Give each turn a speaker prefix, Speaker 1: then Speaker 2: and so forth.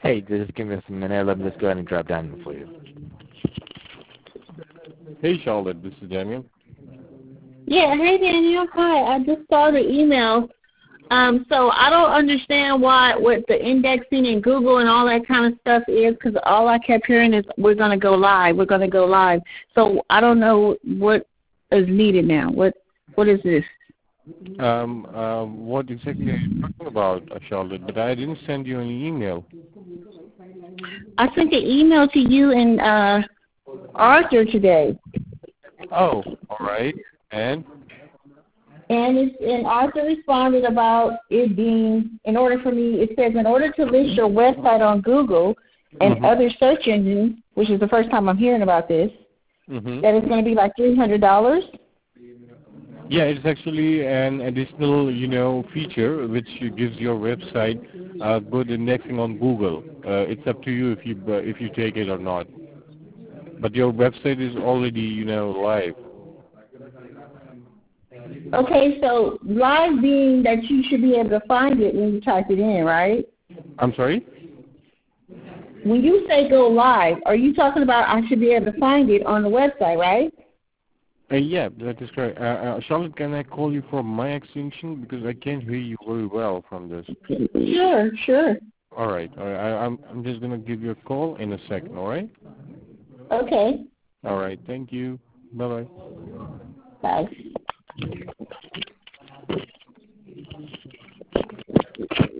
Speaker 1: Hey, just give me a minute. Let me just go ahead and drop down for you.
Speaker 2: Hey, Charlotte, this is Daniel.
Speaker 3: Yeah, hey Daniel. Hi, I just saw the email. So I don't understand what the indexing and Google and all that kind of stuff is, because all I kept hearing is we're going to go live. We're going to go live. So I don't know what is needed now. What is this?
Speaker 2: What exactly are you talking about, Charlotte? But I didn't send you any email.
Speaker 3: I sent an email to you and Arthur today.
Speaker 2: Oh, all right. And?
Speaker 3: And Arthur responded about it being, it says in order to list your website on Google and other search engines, which is the first time I'm hearing about this, that it's going to be like $300.
Speaker 2: Yeah, it's actually an additional, feature which gives your website good indexing on Google. It's up to you if you take it or not. But your website is already, live.
Speaker 3: Okay, so live being that you should be able to find it when you type it in, right?
Speaker 2: I'm sorry?
Speaker 3: When you say go live, are you talking about I should be able to find it on the website, right?
Speaker 2: Yeah, that is correct. Charlotte, can I call you from my extension? Because I can't hear you very well from this.
Speaker 3: Sure.
Speaker 2: All right. I'm just going to give you a call in a second, all right?
Speaker 3: Okay.
Speaker 2: All right. Thank you. Bye-bye.
Speaker 3: Bye.